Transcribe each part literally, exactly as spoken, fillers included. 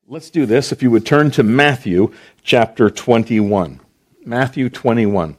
Let's do this. If you would turn to Matthew chapter twenty-one. Matthew twenty-one.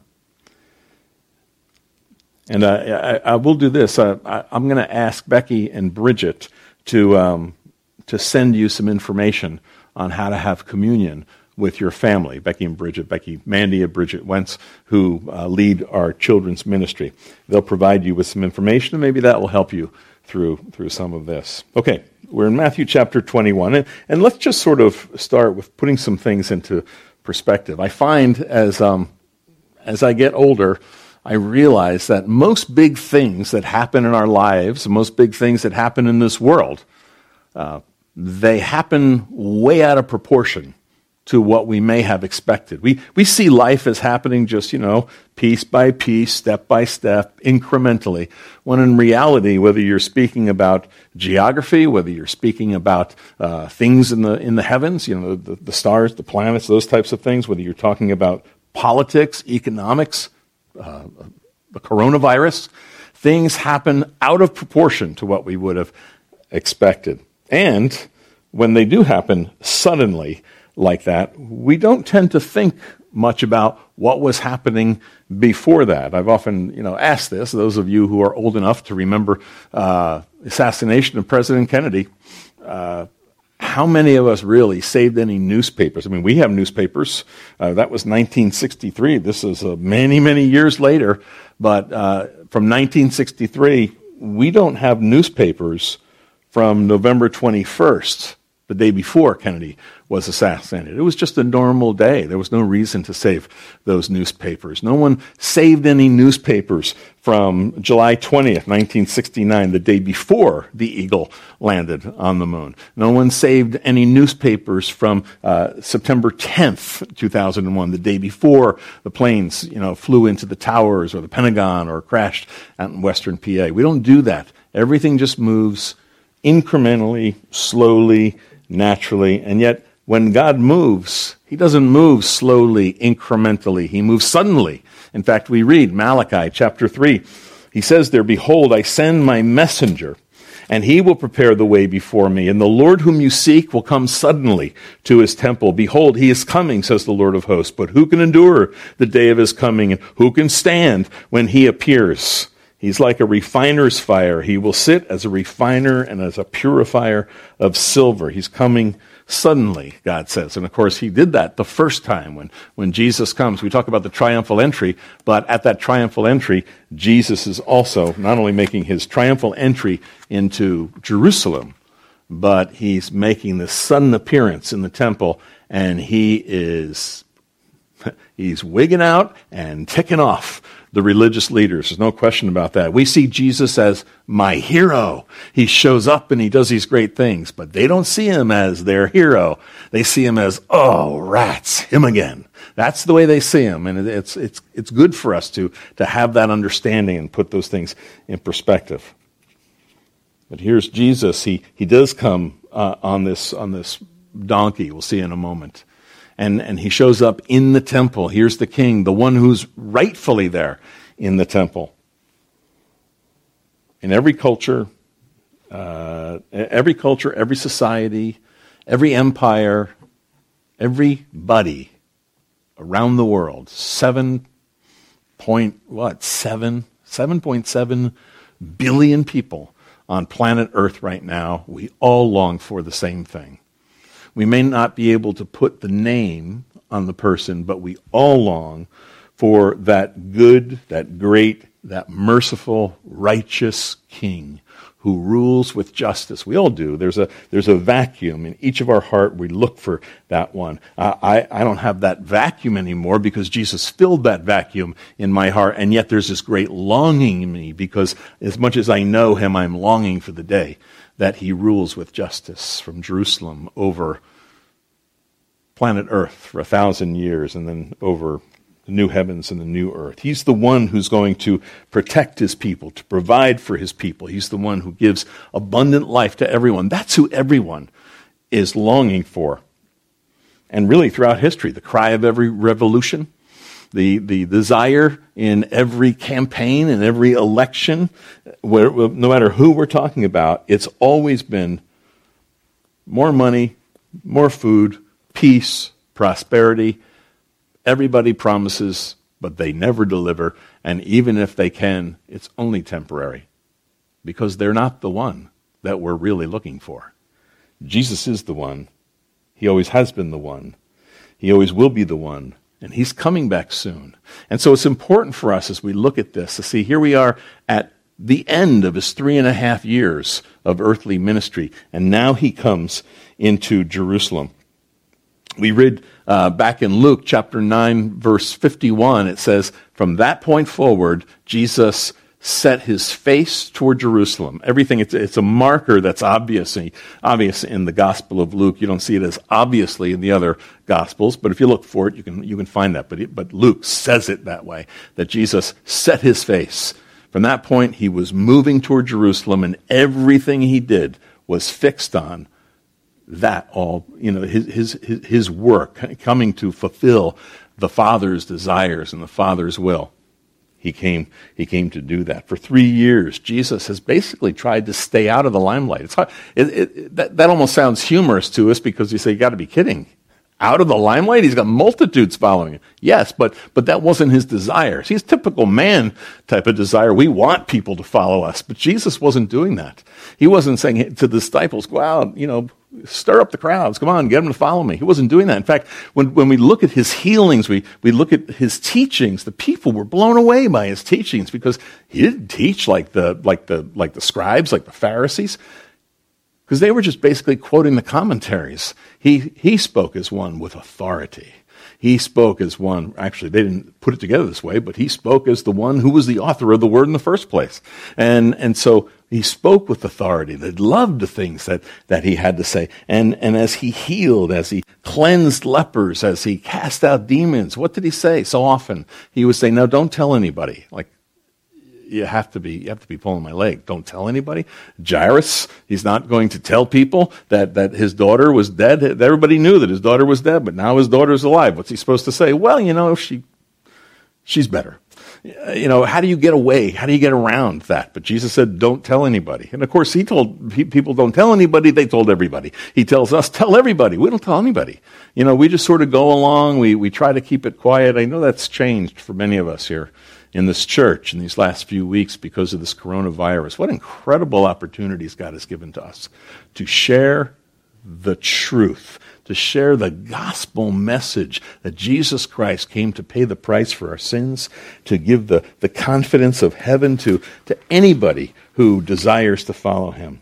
And uh, I, I will do this. Uh, I, I'm going to ask Becky and Bridget to um, to send you some information on how to have communion with your family. Becky and Bridget, Becky Mandia, Bridget Wentz, who uh, lead our children's ministry. They'll provide you with some information, and maybe that will help you through through some of this. Okay, we're in Matthew chapter twenty-one, and, and let's just sort of start with putting some things into perspective. I find as um, as I get older, I realize that most big things that happen in our lives, most big things that happen in this world, uh, they happen way out of proportion to what we may have expected. We we see life as happening just, you know, piece by piece, step by step, incrementally, when in reality, whether you're speaking about geography, whether you're speaking about uh, things in the in the heavens, you know, the, the stars, the planets, those types of things, whether you're talking about politics, economics, uh, the coronavirus, things happen out of proportion to what we would have expected. And when they do happen suddenly, like that, we don't tend to think much about what was happening before that. I've often, you know, asked this, those of you who are old enough to remember uh, assassination of President Kennedy, uh, how many of us really saved any newspapers? I mean, we have newspapers. Uh, that was nineteen sixty-three. This is uh, many, many years later. But uh, from nineteen sixty-three, we don't have newspapers from November twenty-first, the day before Kennedy was assassinated. It was just a normal day. There was no reason to save those newspapers. No one saved any newspapers from July twentieth, nineteen sixty-nine, the day before the Eagle landed on the moon. No one saved any newspapers from uh, September tenth, two thousand one, the day before the planes, you know, flew into the towers or the Pentagon or crashed out in western P A. We don't do that. Everything just moves incrementally, slowly, naturally, and yet when God moves, he doesn't move slowly, incrementally. He moves suddenly. In fact, we read Malachi chapter three. He says there, "Behold, I send my messenger, and he will prepare the way before me. And the Lord whom you seek will come suddenly to his temple. Behold, he is coming, says the Lord of hosts. But who can endure the day of his coming? And who can stand when he appears? He's like a refiner's fire. He will sit as a refiner and as a purifier of silver." He's coming suddenly, God says. And of course, he did that the first time when, when Jesus comes. We talk about the triumphal entry, but at that triumphal entry, Jesus is also not only making his triumphal entry into Jerusalem, but he's making the sudden appearance in the temple, and he is he's wigging out and ticking off the religious leaders. There's no question about that. We see Jesus as my hero. He shows up and he does these great things, but they don't see him as their hero. They see him as, oh, rats, him again. That's the way they see him, and it's it's it's good for us to to have that understanding and put those things in perspective. But here's Jesus. He he does come uh, on this on this donkey. We'll see in a moment. And and he shows up in the temple. Here's the king, the one who's rightfully there in the temple. In every culture, uh, every culture, every society, every empire, everybody around the world, seven point what seven seven point seven billion people on planet Earth right now. We all long for the same thing. We may not be able to put the name on the person, but we all long for that good, that great, that merciful, righteous king who rules with justice. We all do. There's a there's a vacuum in each of our heart. We look for that one. Uh, I, I don't have that vacuum anymore because Jesus filled that vacuum in my heart, and yet there's this great longing in me because as much as I know him, I'm longing for the day that he rules with justice from Jerusalem over planet Earth for a thousand years and then over the new heavens and the new earth. He's the one who's going to protect his people, to provide for his people. He's the one who gives abundant life to everyone. That's who everyone is longing for. And really throughout history, the cry of every revolution, the, the desire in every campaign and every election, where, no matter who we're talking about, it's always been more money, more food, peace, prosperity. Everybody promises, but they never deliver. And even if they can, it's only temporary because they're not the one that we're really looking for. Jesus is the one. He always has been the one. He always will be the one. And he's coming back soon. And so it's important for us as we look at this to see here we are at the end of his three and a half years of earthly ministry. And now he comes into Jerusalem. We read uh, back in Luke chapter nine, verse fifty-one, it says, from that point forward, Jesus set his face toward Jerusalem. Everything, it's, it's a marker that's obvious, obvious in the Gospel of Luke. You don't see it as obviously in the other Gospels, but if you look for it, you can you can find that. But, it, but Luke says it that way, that Jesus set his face. From that point, he was moving toward Jerusalem, and everything he did was fixed on that all, you know, his, his, his work, coming to fulfill the Father's desires and the Father's will. He came, he came to do that. For three years, Jesus has basically tried to stay out of the limelight. It's hard, it, it, that, that almost sounds humorous to us because you say, you got to be kidding. Out of the limelight? He's got multitudes following him. Yes, but but that wasn't his desire. He's typical man type of desire. We want people to follow us, but Jesus wasn't doing that. He wasn't saying to the disciples, go out, you know, stir up the crowds. Come on, get them to follow me. He wasn't doing that. In fact, when, when we look at his healings, we, we look at his teachings, the people were blown away by his teachings because he didn't teach like the like the like the scribes, like the Pharisees. Because they were just basically quoting the commentaries. He he spoke as one with authority. He spoke as one, actually they didn't put it together this way, but he spoke as the one who was the author of the word in the first place. And and so he spoke with authority. They loved the things that, that he had to say. And, and as he healed, as he cleansed lepers, as he cast out demons, what did he say? So often he would say, no, don't tell anybody. Like, You have to be you have to be pulling my leg. Don't tell anybody. Jairus, he's not going to tell people that, that his daughter was dead. Everybody knew that his daughter was dead, but now his daughter's alive. What's he supposed to say? Well, you know, she she's better. You know, how do you get away? How do you get around that? But Jesus said, don't tell anybody. And of course, he told people, don't tell anybody. They told everybody. He tells us, tell everybody. We don't tell anybody. You know, we just sort of go along. We, we try to keep it quiet. I know that's changed for many of us here in this church in these last few weeks because of this coronavirus. What incredible opportunities God has given to us to share the truth, to share the gospel message that Jesus Christ came to pay the price for our sins, to give the, the confidence of heaven to, to anybody who desires to follow him.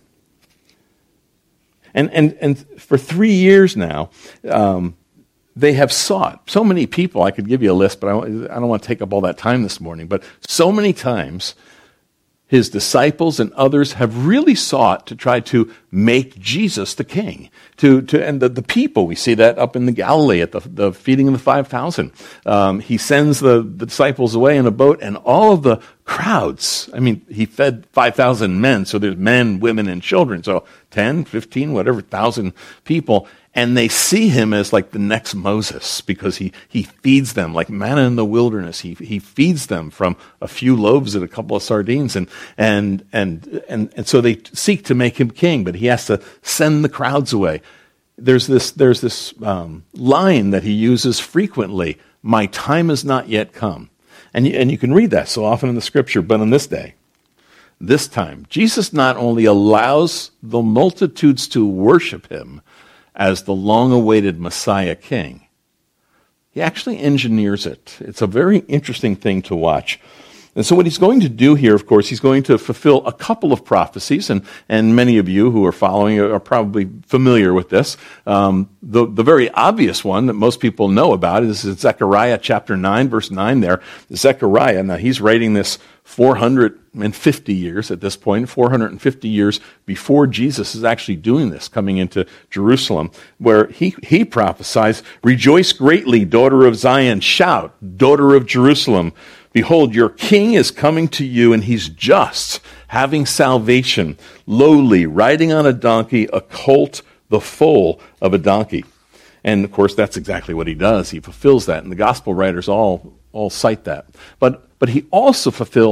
And and and for three years now, um, they have sought, so many people, I could give you a list, but I, I don't want to take up all that time this morning, but so many times his disciples and others have really sought to try to make Jesus the king. To, to and the, the people, we see that up in the Galilee at the, the feeding of the five thousand. Um, he sends the, the disciples away in a boat, and all of the crowds, I mean, he fed five thousand men, so there's men, women, and children, so ten, fifteen, whatever, thousand people. And they see him as like the next Moses because he, he feeds them like manna in the wilderness. He he feeds them from a few loaves and a couple of sardines. And and and and, and so they seek to make him king, but he has to send the crowds away. There's this there's this um, line that he uses frequently, my time has not yet come. And you, and you can read that so often in the scripture, but on this day, this time, Jesus not only allows the multitudes to worship him as the long-awaited Messiah King, he actually engineers it. It's a very interesting thing to watch. And so what he's going to do here, of course, he's going to fulfill a couple of prophecies, and, and many of you who are following are probably familiar with this. Um, the, the very obvious one that most people know about is Zechariah chapter nine, verse nine there. Zechariah, now he's writing this four hundred fifty years at this point, four hundred fifty years before Jesus is actually doing this, coming into Jerusalem, where he, he prophesies, rejoice greatly, daughter of Zion, shout, daughter of Jerusalem. Behold, your king is coming to you, and he's just, having salvation, lowly, riding on a donkey, a colt, the foal of a donkey. And of course, that's exactly what he does. He fulfills that, and the gospel writers all all cite that. But but he also fulfills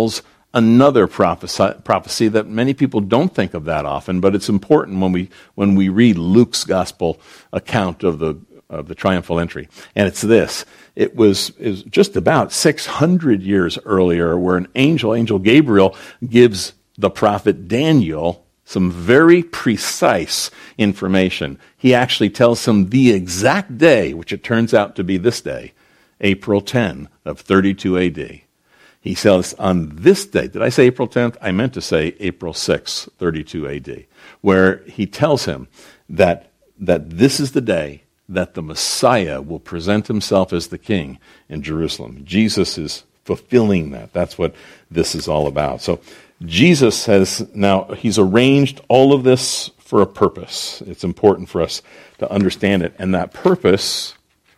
another prophecy, prophecy that many people don't think of that often, but it's important when we when we read Luke's gospel account of the of the triumphal entry. And it's this. It was, it was just about six hundred years earlier where an angel, Angel Gabriel, gives the prophet Daniel some very precise information. He actually tells him the exact day, which it turns out to be this day, April tenth of thirty-two A D. He says, on this day, did I say April tenth? I meant to say April sixth, thirty-two A D, where he tells him that, that this is the day that the Messiah will present himself as the king in Jerusalem. Jesus is fulfilling that. That's what this is all about. So Jesus has now, he's arranged all of this for a purpose. It's important for us to understand it. And that purpose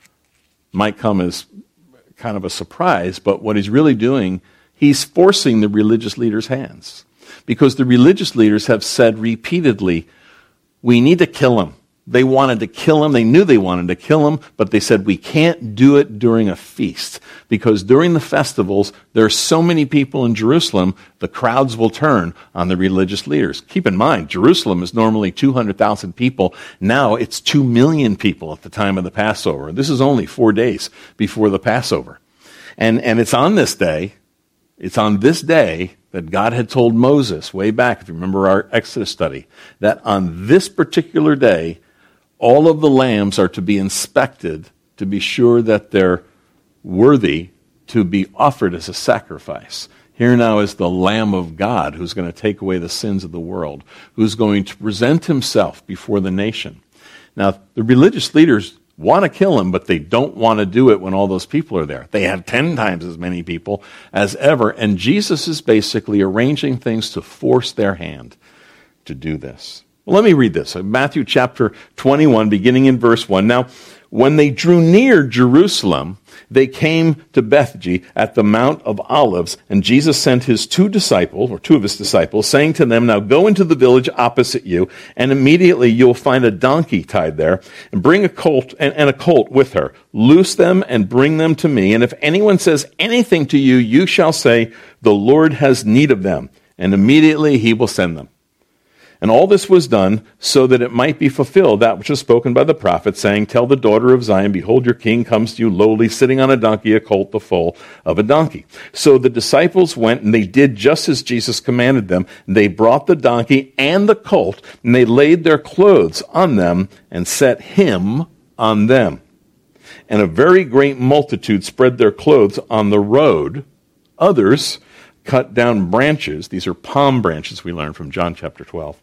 might come as kind of a surprise, but what he's really doing, he's forcing the religious leaders' hands. Because the religious leaders have said repeatedly, we need to kill him. They wanted to kill him. They knew they wanted to kill him, but they said, we can't do it during a feast. Because during the festivals, there are so many people in Jerusalem, the crowds will turn on the religious leaders. Keep in mind, Jerusalem is normally two hundred thousand people. Now it's two million people at the time of the Passover. This is only four days before the Passover. And, and it's on this day, it's on this day that God had told Moses way back, if you remember our Exodus study, that on this particular day, all of the lambs are to be inspected to be sure that they're worthy to be offered as a sacrifice. Here now is the Lamb of God who's going to take away the sins of the world, who's going to present himself before the nation. Now, the religious leaders want to kill him, but they don't want to do it when all those people are there. They have ten times as many people as ever, and Jesus is basically arranging things to force their hand to do this. Well, let me read this. Matthew chapter twenty-one, beginning in verse one. Now, when they drew near Jerusalem, they came to Bethphage at the Mount of Olives, and Jesus sent his two disciples, or two of his disciples, saying to them, now go into the village opposite you, and immediately you'll find a donkey tied there, and bring a colt, and, and a colt with her. Loose them and bring them to me, and if anyone says anything to you, you shall say, the Lord has need of them, and immediately he will send them. And all this was done so that it might be fulfilled, that which was spoken by the prophet, saying, tell the daughter of Zion, behold, your king comes to you lowly, sitting on a donkey, a colt, the foal of a donkey. So the disciples went, and they did just as Jesus commanded them. They brought the donkey and the colt, and they laid their clothes on them, and set him on them. And a very great multitude spread their clothes on the road. Others cut down branches. These are palm branches we learn from John chapter twelve.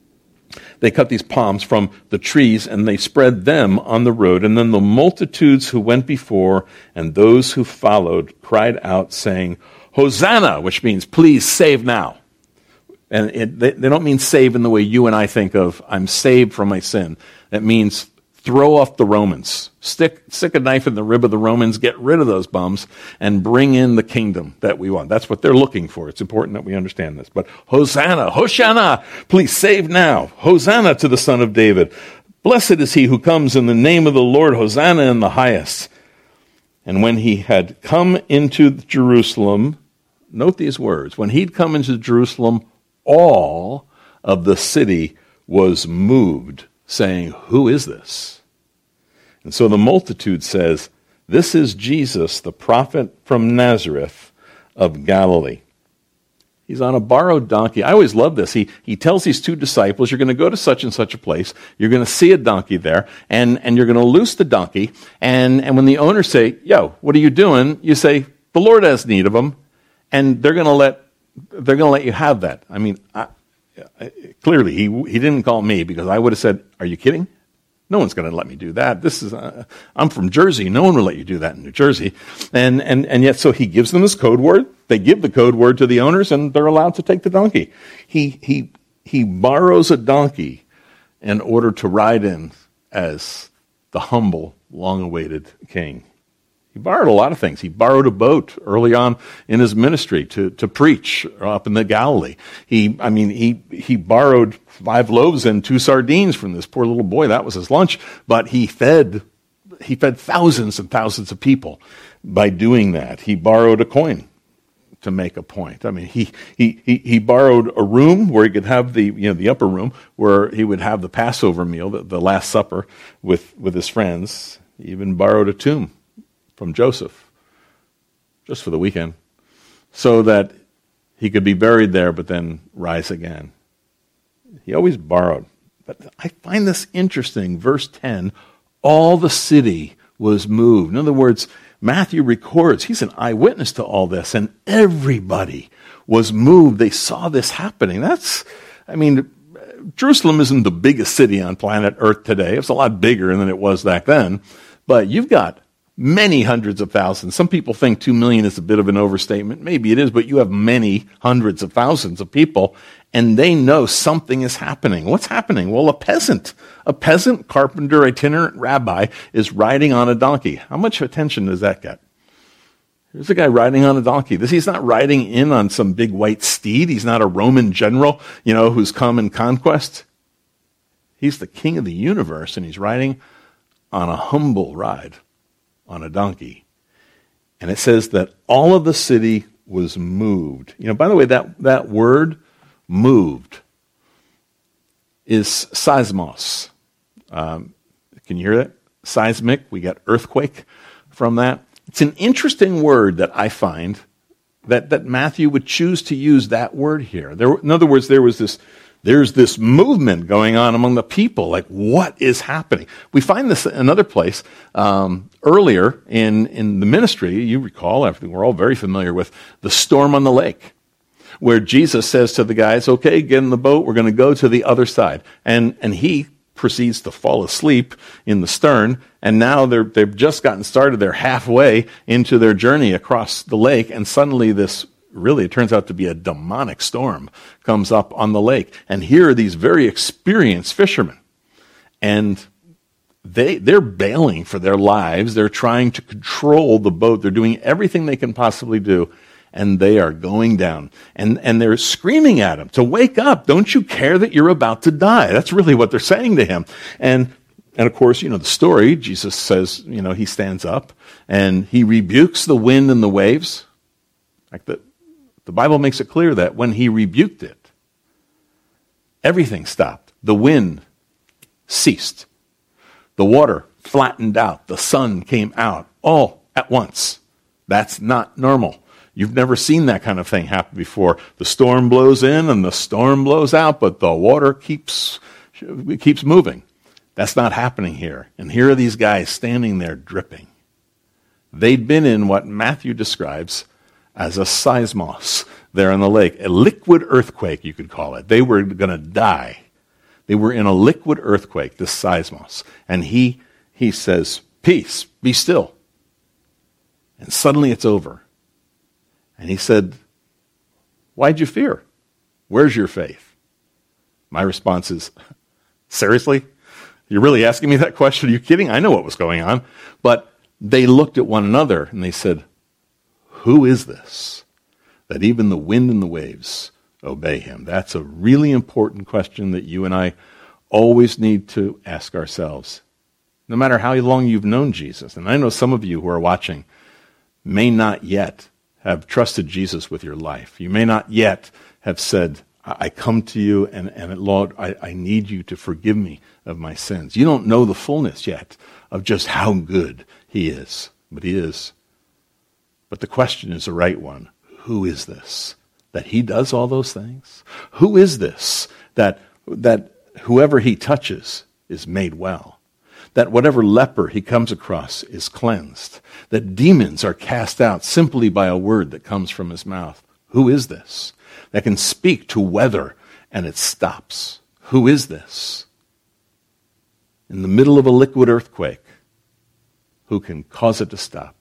They cut these palms from the trees, and they spread them on the road. And then the multitudes who went before and those who followed cried out, saying, Hosanna, which means, please save now. And it, they, they don't mean save in the way you and I think of, I'm saved from my sin. That means throw off the Romans. Stick, stick a knife in the rib of the Romans, get rid of those bums, and bring in the kingdom that we want. That's what they're looking for. It's important that we understand this. But Hosanna, Hosanna, please save now. Hosanna to the Son of David. Blessed is he who comes in the name of the Lord. Hosanna in the highest. And when he had come into Jerusalem, note these words, when he'd come into Jerusalem, all of the city was moved, saying, who is this? And so the multitude says, this is Jesus, the prophet from Nazareth of Galilee. He's on a borrowed donkey. I always love this. He he tells these two disciples, you're going to go to such and such a place, you're going to see a donkey there, and, and you're going to loose the donkey, and, and when the owners say, yo, what are you doing? You say, the Lord has need of him, and they're going to let they're going to let you have that. I mean, I, clearly, he he didn't call me because I would have said, are you kidding? No one's going to let me do that. This is uh, I'm from Jersey. No one will let you do that in New Jersey. And, and, and yet, so he gives them this code word. They give the code word to the owners, and they're allowed to take the donkey. He, he, he borrows a donkey in order to ride in as the humble, long-awaited king. He borrowed a lot of things. He borrowed a boat early on in his ministry to, to preach up in the Galilee. He, I mean, he, he borrowed five loaves and two sardines from this poor little boy. That was his lunch. But he fed, he fed thousands and thousands of people by doing that. He borrowed a coin to make a point. I mean, he, he, he, he borrowed a room where he could have the, you know, the upper room where he would have the Passover meal, the, the Last Supper with, with his friends. He even borrowed a tomb from Joseph just for the weekend so that he could be buried there but then rise again. He always borrowed. But I find this interesting. Verse ten, all the city was moved. In other words, Matthew records, he's an eyewitness to all this, and everybody was moved. They saw this happening. That's, I mean, Jerusalem isn't the biggest city on planet Earth today. It's a lot bigger than it was back then. But you've got many hundreds of thousands. Some people think two million is a bit of an overstatement. Maybe it is, but you have many hundreds of thousands of people, and they know something is happening. What's happening? Well, a peasant, a peasant carpenter, itinerant rabbi is riding on a donkey. How much attention does that get? Here's a guy riding on a donkey. This, he's not riding in on some big white steed. He's not a Roman general, you know, who's come in conquest. He's the king of the universe, and he's riding on a humble ride on a donkey. And it says that all of the city was moved. You know, by the way, that, that word, moved, is seismos. Um, can you hear that? Seismic. We got earthquake from that. It's an interesting word that I find that, that Matthew would choose to use that word here. There, in other words, there was this, there's this movement going on among the people. Like, what is happening? We find this in another place um, earlier in, in the ministry. You recall, I think we're all very familiar with the storm on the lake, where Jesus says to the guys, okay, get in the boat, we're going to go to the other side. And and he proceeds to fall asleep in the stern, and now they're, they've just gotten started. They're halfway into their journey across the lake, and suddenly this, really, it turns out to be a demonic storm, comes up on the lake. And here are these very experienced fishermen, and they, they're bailing for their lives. They're trying to control the boat. They're doing everything they can possibly do, and they are going down. And, and they're screaming at him to wake up. Don't you care that you're about to die? That's really what they're saying to him. And, and of course, you know the story. Jesus says, you know, he stands up and he rebukes the wind and the waves. Like the, the Bible makes it clear that when he rebuked it, everything stopped. The wind ceased. The water flattened out. The sun came out all at once. That's not normal. You've never seen that kind of thing happen before. The storm blows in and the storm blows out, but the water keeps keeps moving. That's not happening here. And here are these guys standing there dripping. They'd been in what Matthew describes as a seismos there in the lake, a liquid earthquake, you could call it. They were going to die. They were in a liquid earthquake, this seismos. And he, he says, peace, be still. And suddenly it's over. And he said, why'd you fear? Where's your faith? My response is, seriously? You're really asking me that question? Are you kidding? I know what was going on. But they looked at one another and they said, who is this, that even the wind and the waves obey him? That's a really important question that you and I always need to ask ourselves, no matter how long you've known Jesus. And I know some of you who are watching may not yet have trusted Jesus with your life. You may not yet have said, I come to you and, and Lord, I, I need you to forgive me of my sins. You don't know the fullness yet of just how good he is, but he is. But the question is the right one. Who is this? That he does all those things? Who is this? That, that whoever he touches is made well? That whatever leper he comes across is cleansed? That demons are cast out simply by a word that comes from his mouth? Who is this? That can speak to weather and it stops? Who is this? In the middle of a liquid earthquake, who can cause it to stop?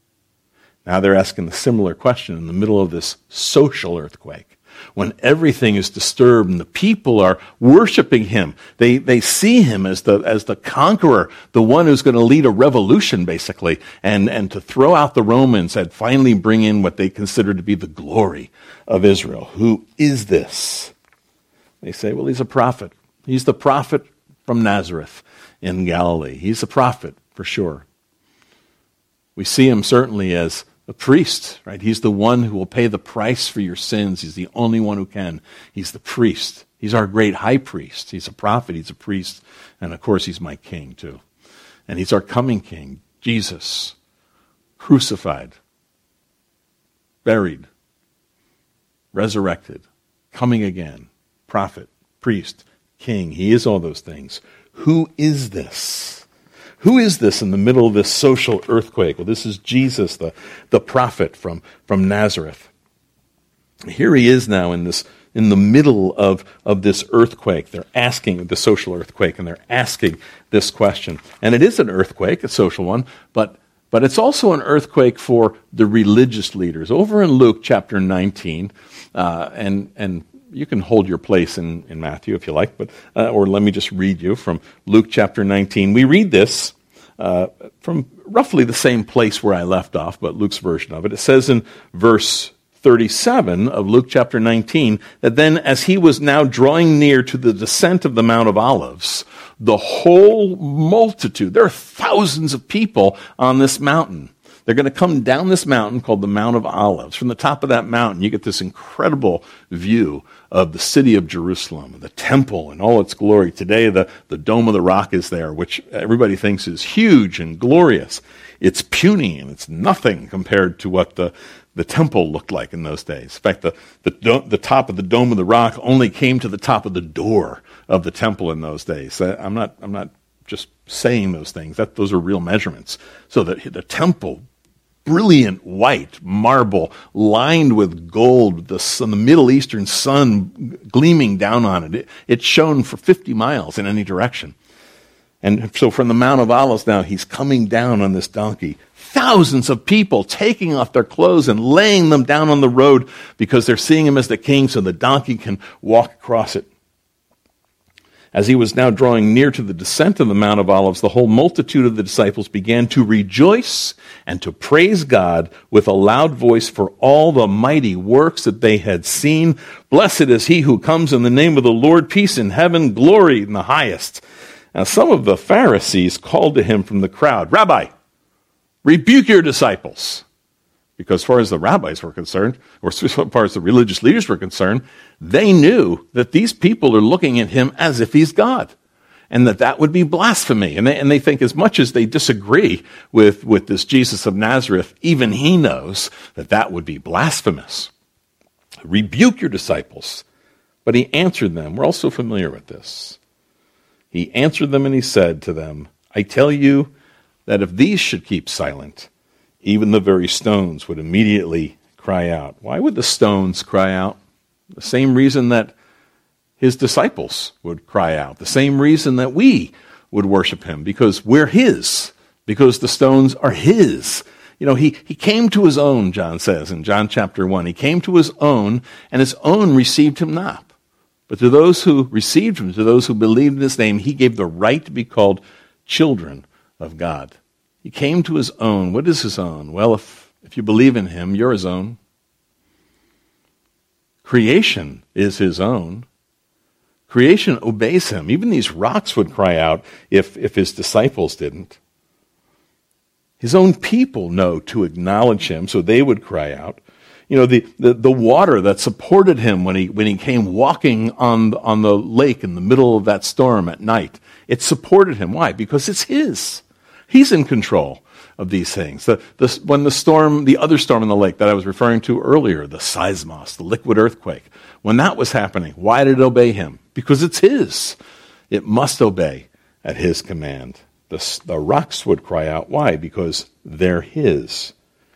Now they're asking the similar question in the middle of this social earthquake, when everything is disturbed and the people are worshiping him. They they see him as the as the conqueror, the one who's going to lead a revolution, basically, and, and to throw out the Romans and finally bring in what they consider to be the glory of Israel. Who is this? They say, well, he's a prophet. He's the prophet from Nazareth in Galilee. He's a prophet, for sure. We see him certainly as a priest, right? He's the one who will pay the price for your sins. He's the only one who can. He's the priest. He's our great high priest. He's a prophet. He's a priest. And of course, he's my king too. And he's our coming king, Jesus, crucified, buried, resurrected, coming again, prophet, priest, king. He is all those things. Who is this? Who is this in the middle of this social earthquake? Well, this is Jesus, the, the prophet from, from Nazareth. Here he is now in this in the middle of, of this earthquake. They're asking, the social earthquake, and they're asking this question. And it is an earthquake, a social one, but But it's also an earthquake for the religious leaders. Over in Luke chapter nineteen, uh, and and you can hold your place in, in Matthew if you like, but uh, or let me just read you from Luke chapter nineteen. We read this uh, from roughly the same place where I left off, but Luke's version of it. It says in verse thirty-seven of Luke chapter nineteen that then as he was now drawing near to the descent of the Mount of Olives, the whole multitude, there are thousands of people on this mountain. They're going to come down this mountain called the Mount of Olives. From the top of that mountain, you get this incredible view of the city of Jerusalem, the temple in all its glory. Today, the, the Dome of the Rock is there, which everybody thinks is huge and glorious. It's puny and it's nothing compared to what the, the temple looked like in those days. In fact, the, the, the top of the Dome of the Rock only came to the top of the door of the temple in those days. I'm not, I'm not just saying those things. That those are real measurements. So the, the temple, brilliant white marble lined with gold, the, sun, the Middle Eastern sun gleaming down on it. it. It shone for fifty miles in any direction. And so from the Mount of Olives now, he's coming down on this donkey. Thousands of people taking off their clothes and laying them down on the road because they're seeing him as the king so the donkey can walk across it. As he was now drawing near to the descent of the Mount of Olives, the whole multitude of the disciples began to rejoice and to praise God with a loud voice for all the mighty works that they had seen. Blessed is he who comes in the name of the Lord, peace in heaven, glory in the highest. Now some of the Pharisees called to him from the crowd, Rabbi, rebuke your disciples. Because as far as the rabbis were concerned, or as far as the religious leaders were concerned, they knew that these people are looking at him as if he's God, and that that would be blasphemy. And they, and they think as much as they disagree with, with this Jesus of Nazareth, even he knows that that would be blasphemous. Rebuke your disciples. But he answered them. We're also familiar with this. He answered them and he said to them, I tell you that if these should keep silent, even the very stones would immediately cry out. Why would the stones cry out? The same reason that his disciples would cry out. The same reason that we would worship him, because we're his, because the stones are his. You know, he, he came to his own, John says in John chapter one. He came to his own, and his own received him not. But to those who received him, to those who believed in his name, he gave the right to be called children of God. He came to his own. What is his own? Well, if, if you believe in him, you're his own. Creation is his own. Creation obeys him. Even these rocks would cry out if, if his disciples didn't. His own people know to acknowledge him, so they would cry out. You know, the, the, the water that supported him when he when he came walking on, on the lake in the middle of that storm at night, it supported him. Why? Because it's his. He's in control of these things. The, the, when the storm, the other storm in the lake that I was referring to earlier, the seismos, the liquid earthquake, when that was happening, why did it obey him? Because it's his. It must obey at his command. The, the rocks would cry out. Why? Because they're his.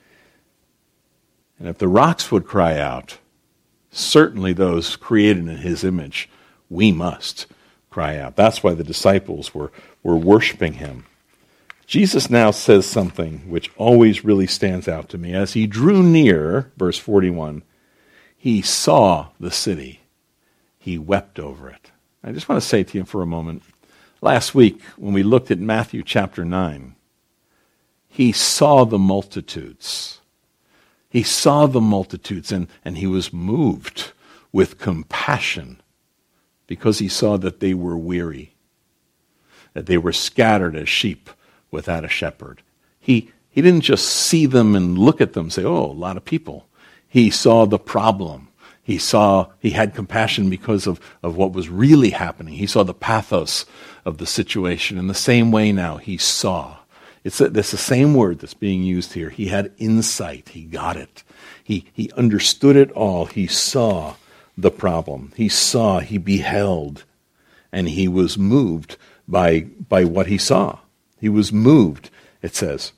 And if the rocks would cry out, certainly those created in his image, we must cry out. That's why the disciples were, were worshiping him. Jesus now says something which always really stands out to me. As he drew near, verse forty-one, he saw the city. He wept over it. I just want to say to you for a moment, last week when we looked at Matthew chapter nine, he saw the multitudes. He saw the multitudes and, and he was moved with compassion because he saw that they were weary, that they were scattered as sheep without a shepherd. He, he didn't just see them and look at them and say, oh, a lot of people. He saw the problem. He saw, he had compassion because of, of what was really happening. He saw the pathos of the situation. In the same way now, he saw. It's, a, it's the same word that's being used here. He had insight. He got it. He, he understood it all. He saw the problem. He saw, he beheld, and he was moved by, by what he saw. He was moved, it says.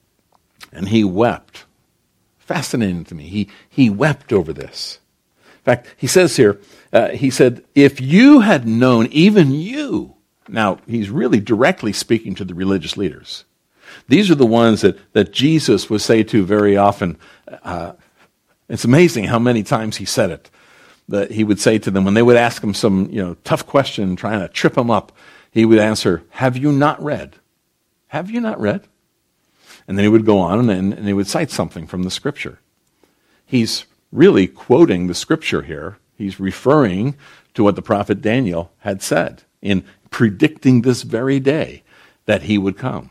And he wept. Fascinating to me. He, he wept over this. In fact, he says here, uh, he said, if you had known, even you, now he's really directly speaking to the religious leaders. These are the ones that, that Jesus would say to very often. Uh, it's amazing how many times he said it. That he would say to them when they would ask him some, you know, tough question, trying to trip him up, he would answer, have you not read? Have you not read? And then he would go on and, and he would cite something from the scripture. He's really quoting the scripture here. He's referring to what the prophet Daniel had said in predicting this very day that he would come.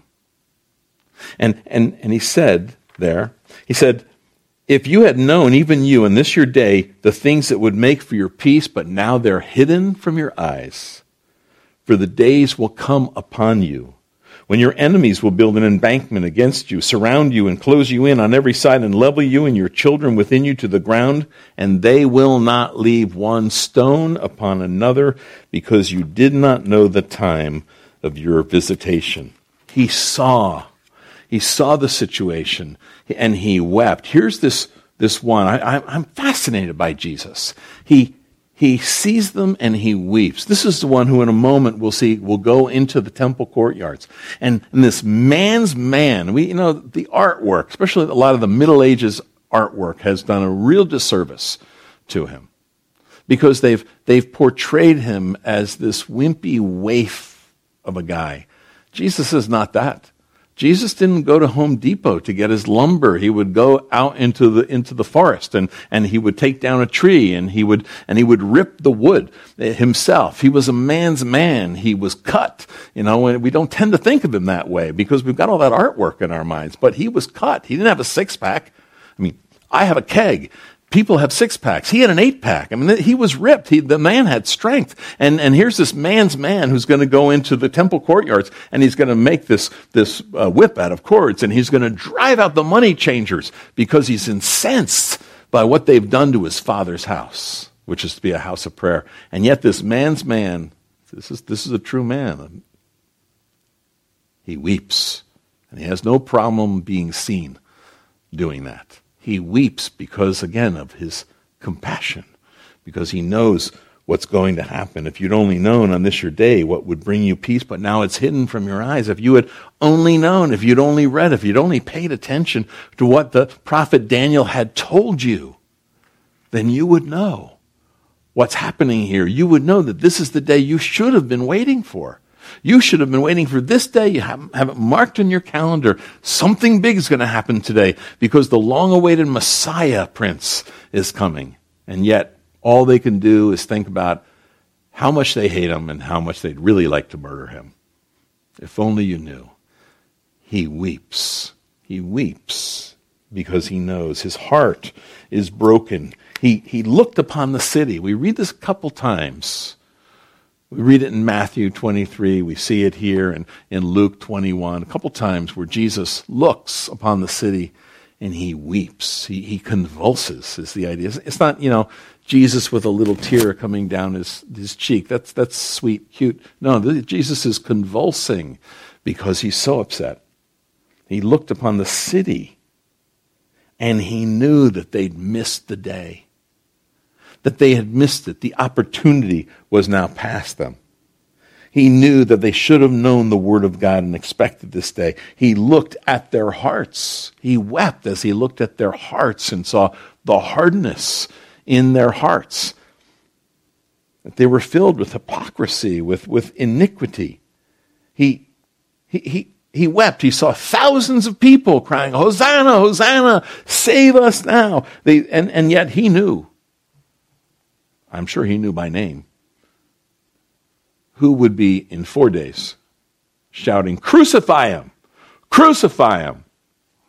And, and, and he said there, he said, if you had known, even you, in this your day, the things that would make for your peace, but now they're hidden from your eyes, for the days will come upon you when your enemies will build an embankment against you, surround you and close you in on every side and level you and your children within you to the ground, and they will not leave one stone upon another because you did not know the time of your visitation. He saw. He saw the situation, and he wept. Here's this, this one. I, I, I'm fascinated by Jesus. He He sees them and he weeps. This is the one who in a moment we'll see will go into the temple courtyards. And, and this man's man, we you know, the artwork, especially a lot of the Middle Ages artwork, has done a real disservice to him. Because they've they've portrayed him as this wimpy waif of a guy. Jesus is not that. Jesus didn't go to Home Depot to get his lumber. He would go out into the into the forest and, and he would take down a tree and he would and he would rip the wood himself. He was a man's man. He was cut. You know, and we don't tend to think of him that way because we've got all that artwork in our minds. But he was cut. He didn't have a six pack. I mean, I have a keg. People have six packs. He had an eight pack. I mean, he was ripped. He, the man had strength. And, and here's this man's man who's going to go into the temple courtyards and he's going to make this, this uh, whip out of cords and he's going to drive out the money changers because he's incensed by what they've done to his father's house, which is to be a house of prayer. And yet this man's man, this is, this is a true man. He weeps and he has no problem being seen doing that. He weeps because, again, of his compassion, because he knows what's going to happen. If you'd only known on this your day what would bring you peace, but now it's hidden from your eyes. If you had only known, if you'd only read, if you'd only paid attention to what the prophet Daniel had told you, then you would know what's happening here. You would know that this is the day you should have been waiting for. You should have been waiting for this day. You have, have it marked in your calendar. Something big is going to happen today because the long-awaited Messiah Prince is coming. And yet, all they can do is think about how much they hate him and how much they'd really like to murder him. If only you knew. He weeps. He weeps because he knows his heart is broken. He, he looked upon the city. We read this a couple times. We read it in Matthew twenty-three. We see it here in, in Luke twenty-one. A couple times where Jesus looks upon the city and he weeps. He, he convulses is the idea. It's not, you know, Jesus with a little tear coming down his, his cheek. That's, that's sweet, cute. No, the, Jesus is convulsing because he's so upset. He looked upon the city and he knew that they'd missed the day. That they had missed it. The opportunity was now past them. He knew that they should have known the word of God and expected this day. He looked at their hearts. He wept as he looked at their hearts and saw the hardness in their hearts. That they were filled with hypocrisy, with, with iniquity. He, he, he, he wept. He saw thousands of people crying, Hosanna, Hosanna, save us now. They, and, and yet he knew. I'm sure he knew by name, who would be in four days shouting, crucify him, crucify him.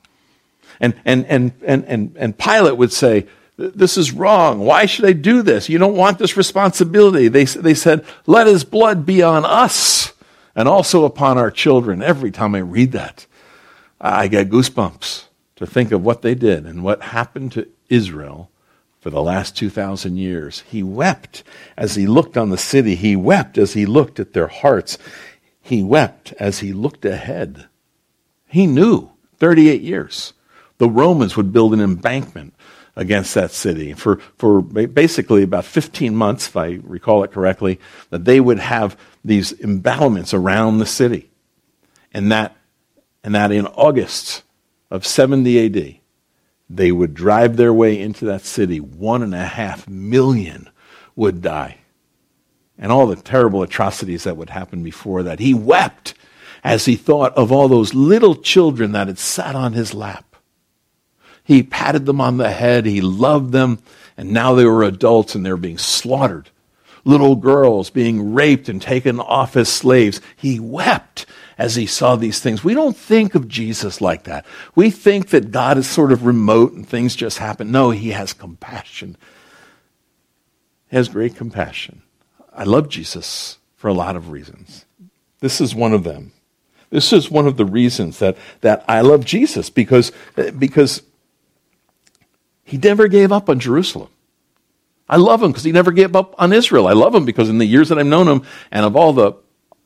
And, and, and, and, and, and Pilate would say, this is wrong. Why should I do this? You don't want this responsibility. They, they said, let his blood be on us and also upon our children. Every time I read that, I get goosebumps to think of what they did and what happened to Israel for the last two thousand years. He wept as he looked on the city. He wept as he looked at their hearts. He wept as he looked ahead. He knew thirty-eight years the Romans would build an embankment against that city. For, for basically about fifteen months, if I recall it correctly, that they would have these embattlements around the city. And that, and that in August of seventy A D, they would drive their way into that city. One and a half million would die. And all the terrible atrocities that would happen before that. He wept as he thought of all those little children that had sat on his lap. He patted them on the head. He loved them. And now they were adults and they were being slaughtered. Little girls being raped and taken off as slaves. He wept as he saw these things. We don't think of Jesus like that. We think that God is sort of remote and things just happen. No, he has compassion. He has great compassion. I love Jesus for a lot of reasons. This is one of them. This is one of the reasons that, that I love Jesus, because, because he never gave up on Jerusalem. I love him because he never gave up on Israel. I love him because in the years that I've known him, and of all the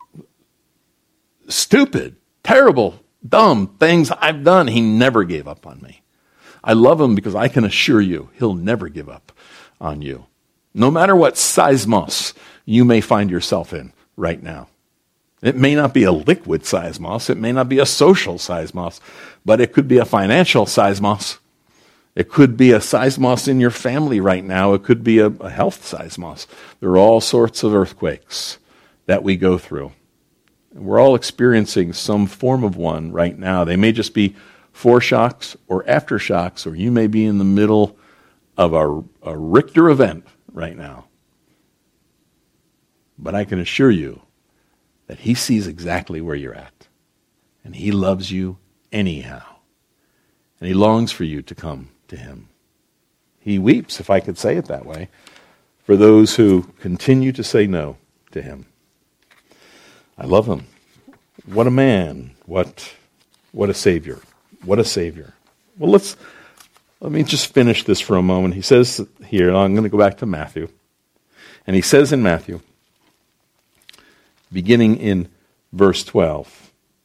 stupid, terrible, dumb things I've done, he never gave up on me. I love him because I can assure you he'll never give up on you. No matter what seismos you may find yourself in right now. It may not be a liquid seismos, it may not be a social seismos, but it could be a financial seismos. It could be a seismos in your family right now. It could be a, a health seismos. There are all sorts of earthquakes that we go through. And we're all experiencing some form of one right now. They may just be foreshocks or aftershocks, or you may be in the middle of a, a Richter event right now. But I can assure you that he sees exactly where you're at. And he loves you anyhow. And he longs for you to come to him. He weeps, if I could say it that way, for those who continue to say no to him. I love him. What a man. What, what a Savior. What a Savior. Well, let's let me just finish this for a moment. He says here, I'm going to go back to Matthew. And he says in Matthew, beginning in verse twelve,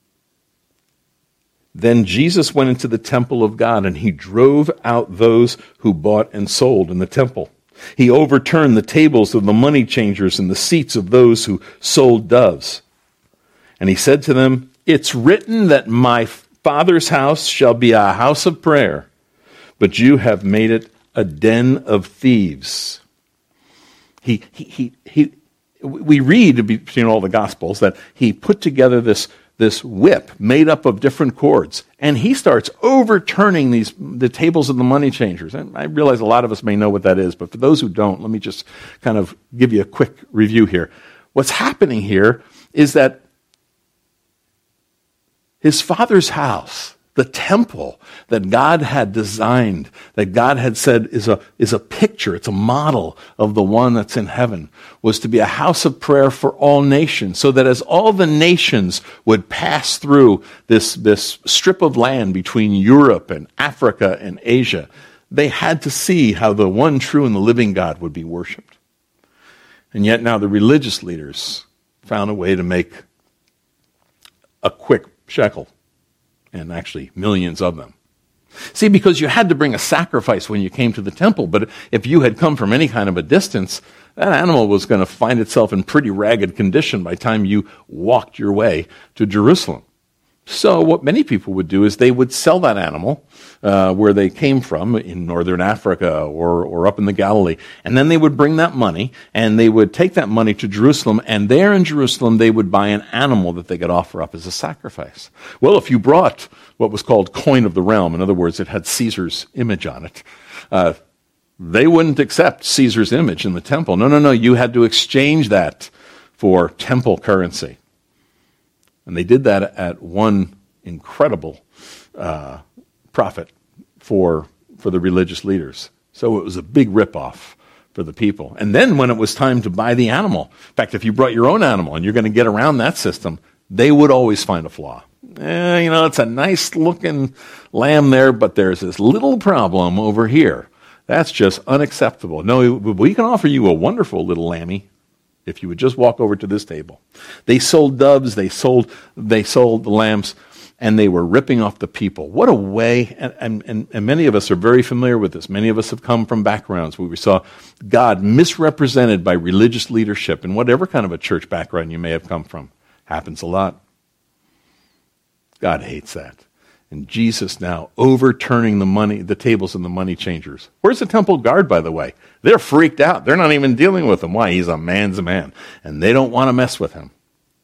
then Jesus went into the temple of God, and he drove out those who bought and sold in the temple. He overturned the tables of the money changers and the seats of those who sold doves. And he said to them, it's written that my Father's house shall be a house of prayer, but you have made it a den of thieves. He, he, he, he, we read between all the Gospels that he put together this this whip made up of different cords. And he starts overturning these the tables of the money changers. And I realize a lot of us may know what that is, but for those who don't, let me just kind of give you a quick review here. What's happening here is that his Father's house, the temple that God had designed, that God had said is a, is a picture, it's a model of the one that's in heaven, was to be a house of prayer for all nations, so that as all the nations would pass through this, this strip of land between Europe and Africa and Asia, they had to see how the one true and the living God would be worshipped. And yet now the religious leaders found a way to make a quick shekel, and actually millions of them. See, because you had to bring a sacrifice when you came to the temple, but if you had come from any kind of a distance, that animal was going to find itself in pretty ragged condition by the time you walked your way to Jerusalem. So what many people would do is they would sell that animal uh, where they came from in northern Africa or, or up in the Galilee, and then they would bring that money, and they would take that money to Jerusalem, and there in Jerusalem they would buy an animal that they could offer up as a sacrifice. Well, if you brought what was called coin of the realm, in other words, it had Caesar's image on it, uh, they wouldn't accept Caesar's image in the temple. No, no, no, you had to exchange that for temple currency. And they did that at one incredible uh, prophet for, for the religious leaders. So it was a big ripoff for the people. And then when it was time to buy the animal, in fact, if you brought your own animal and you're going to get around that system, they would always find a flaw. Eh, you know, it's a nice-looking lamb there, but there's this little problem over here. That's just unacceptable. No, we can offer you a wonderful little lammy if you would just walk over to this table. They sold doves, they sold they sold the lambs, and they were ripping off the people. What a way, and, and, and many of us are very familiar with this. Many of us have come from backgrounds where we saw God misrepresented by religious leadership in whatever kind of a church background you may have come from. Happens a lot. God hates that. And Jesus now overturning the money, the tables and the money changers. Where's the temple guard, by the way? They're freaked out. They're not even dealing with him. Why? He's a man's a man. And they don't want to mess with him.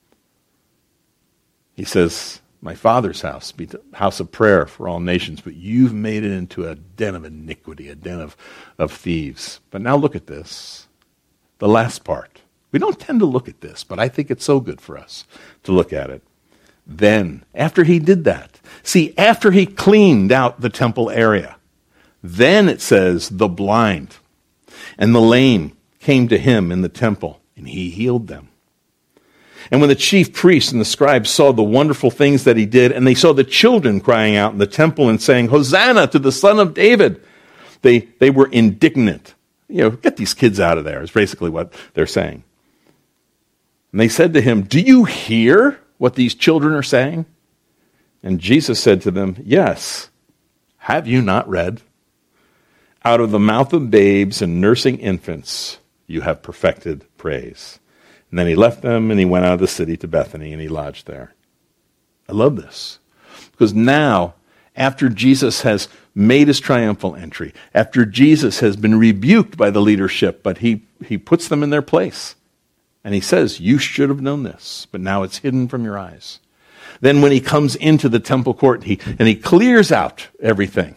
He says, my Father's house be a house of prayer for all nations, but you've made it into a den of iniquity, a den of, of thieves. But now look at this, the last part. We don't tend to look at this, but I think it's so good for us to look at it. Then, after he did that, see, after he cleaned out the temple area, then it says the blind and the lame came to him in the temple, and he healed them. And when the chief priests and the scribes saw the wonderful things that he did, and they saw the children crying out in the temple and saying, Hosanna to the Son of David, they, they were indignant. You know, get these kids out of there is basically what they're saying. And they said to him, do you hear what these children are saying? And Jesus said to them, yes. Have you not read? Out of the mouth of babes and nursing infants, you have perfected praise. And then he left them and he went out of the city to Bethany and he lodged there. I love this. Because now, after Jesus has made his triumphal entry, after Jesus has been rebuked by the leadership, but he, he puts them in their place. And he says, you should have known this, but now it's hidden from your eyes. Then when he comes into the temple court he, and he clears out everything.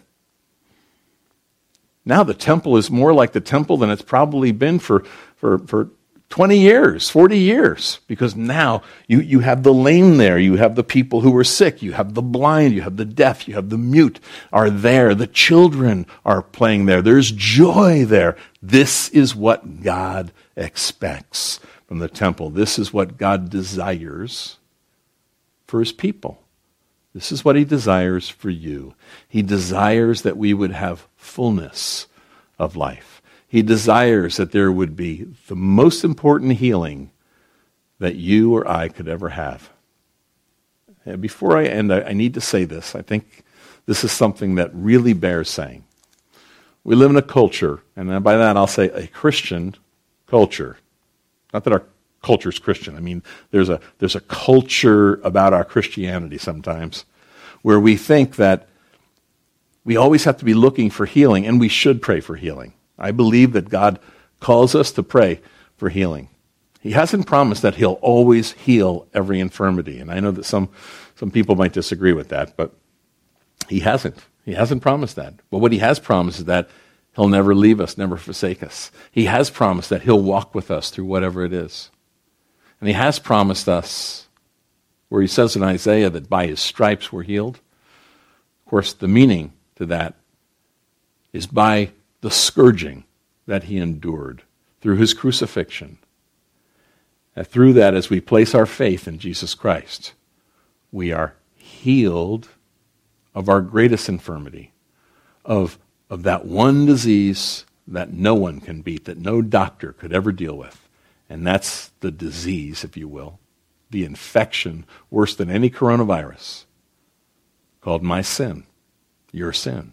Now the temple is more like the temple than it's probably been for, for, for twenty years, forty years. Because now you, you have the lame there, you have the people who are sick, you have the blind, you have the deaf, you have the mute are there. The children are playing there. There's joy there. This is what God expects from the temple. This is what God desires for his people. This is what he desires for you. He desires that we would have fullness of life. He desires that there would be the most important healing that you or I could ever have. And before I end, I, I need to say this. I think this is something that really bears saying. We live in a culture, and by that I'll say a Christian culture. Not that our culture is Christian. I mean, there's a there's a culture about our Christianity sometimes where we think that we always have to be looking for healing, and we should pray for healing. I believe that God calls us to pray for healing. He hasn't promised that he'll always heal every infirmity, and I know that some, some people might disagree with that, but he hasn't. He hasn't promised that. But what he has promised is that he'll never leave us, never forsake us. He has promised that he'll walk with us through whatever it is. And he has promised us, where he says in Isaiah that by his stripes we're healed. Of course, the meaning to that is by the scourging that he endured through his crucifixion. And through that, as we place our faith in Jesus Christ, we are healed of our greatest infirmity, of, of that one disease that no one can beat, that no doctor could ever deal with. And that's the disease, if you will, the infection worse than any coronavirus, called my sin, your sin.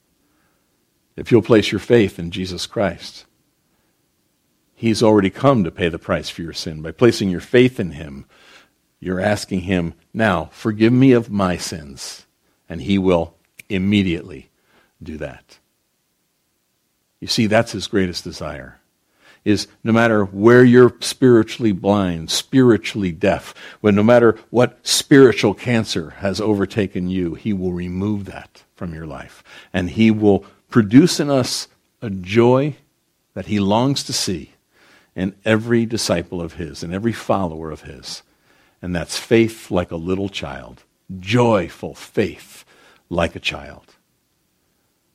If you'll place your faith in Jesus Christ, he's already come to pay the price for your sin. By placing your faith in him, you're asking him, now, forgive me of my sins. And he will immediately do that. You see, that's his greatest desire. Is no matter where you're spiritually blind, spiritually deaf, when no matter what spiritual cancer has overtaken you, he will remove that from your life. And he will produce in us a joy that he longs to see in every disciple of his, and every follower of his. And that's faith like a little child. Joyful faith like a child.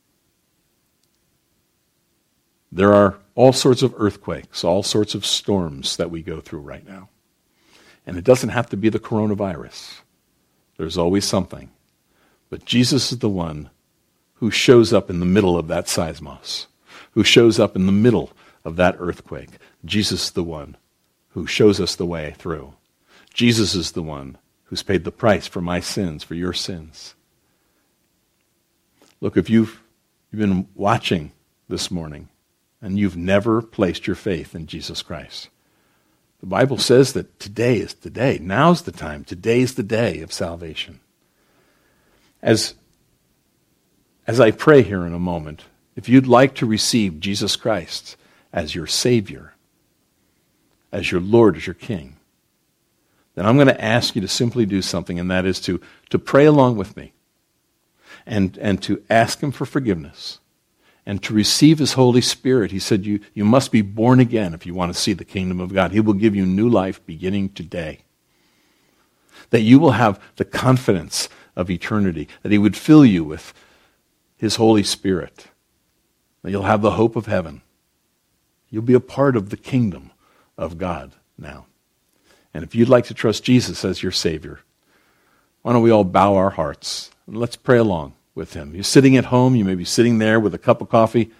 There are all sorts of earthquakes, all sorts of storms that we go through right now. And it doesn't have to be the coronavirus. There's always something. But Jesus is the one who shows up in the middle of that seismos, who shows up in the middle of that earthquake. Jesus is the one who shows us the way through. Jesus is the one who's paid the price for my sins, for your sins. Look, if you've, you've been watching this morning and you've never placed your faith in Jesus Christ, the Bible says that today is the day. Now's the time. Today's the day of salvation. As, as I pray here in a moment, if you'd like to receive Jesus Christ as your Savior, as your Lord, as your King, then I'm going to ask you to simply do something, and that is to, to pray along with me and, and to ask Him for forgiveness and to receive His Holy Spirit. He said you, you must be born again if you want to see the kingdom of God. He will give you new life beginning today. That you will have the confidence of eternity, that He would fill you with His Holy Spirit, that you'll have the hope of heaven. You'll be a part of the kingdom of God now. And if you'd like to trust Jesus as your Savior, why don't we all bow our hearts and let's pray along with Him. You're sitting at home, you may be sitting there with a cup of coffee.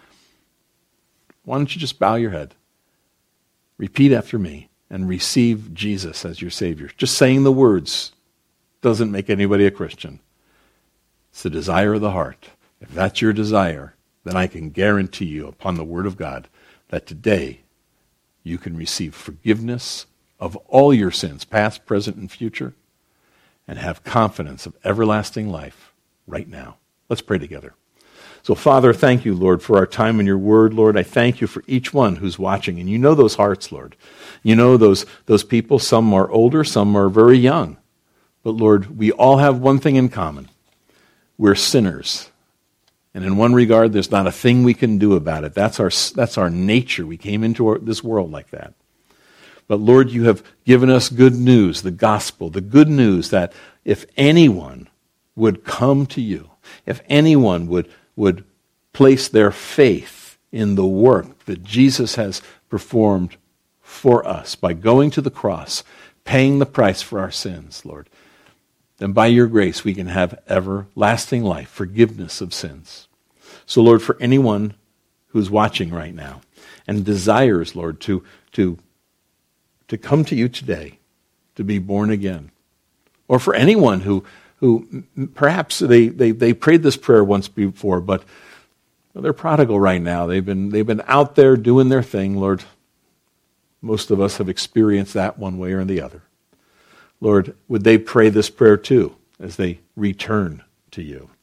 Why don't you just bow your head, repeat after me, and receive Jesus as your Savior. Just saying the words doesn't make anybody a Christian. It's the desire of the heart. If that's your desire, then I can guarantee you upon the Word of God that today you can receive forgiveness of all your sins, past, present, and future, and have confidence of everlasting life right now. Let's pray together. So, Father, thank you, Lord, for our time in your word, Lord. I thank you for each one who's watching. And you know those hearts, Lord. You know those, those people. Some are older, some are very young. But, Lord, we all have one thing in common. We're sinners. And in one regard, there's not a thing we can do about it. That's our, that's our nature. We came into our, this world like that. But, Lord, you have given us good news, the gospel, the good news that if anyone would come to you, if anyone would, would place their faith in the work that Jesus has performed for us by going to the cross, paying the price for our sins, Lord, then by your grace we can have everlasting life, forgiveness of sins. So, Lord, for anyone who's watching right now and desires, Lord, to, to, to come to you today, to be born again, or for anyone who who perhaps they, they, they prayed this prayer once before, but they're prodigal right now. They've been, they've been out there doing their thing, Lord. Most of us have experienced that one way or the other. Lord, would they pray this prayer too as they return to you?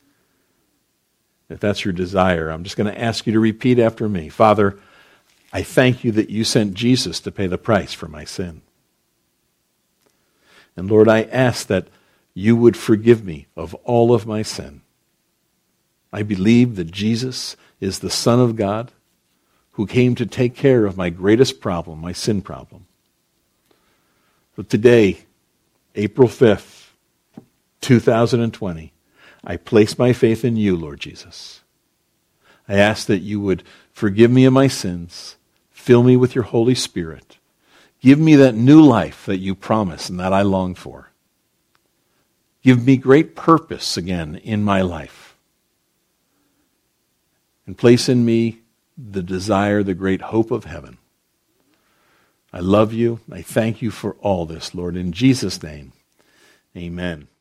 If that's your desire, I'm just going to ask you to repeat after me. Father, I thank you that you sent Jesus to pay the price for my sin. And Lord, I ask that you would forgive me of all of my sin. I believe that Jesus is the Son of God who came to take care of my greatest problem, my sin problem. But today, April fifth, two thousand twenty, I place my faith in you, Lord Jesus. I ask that you would forgive me of my sins, fill me with your Holy Spirit, give me that new life that you promise and that I long for. Give me great purpose again in my life. And place in me the desire, the great hope of heaven. I love you. I thank you for all this, Lord. In Jesus' name, amen.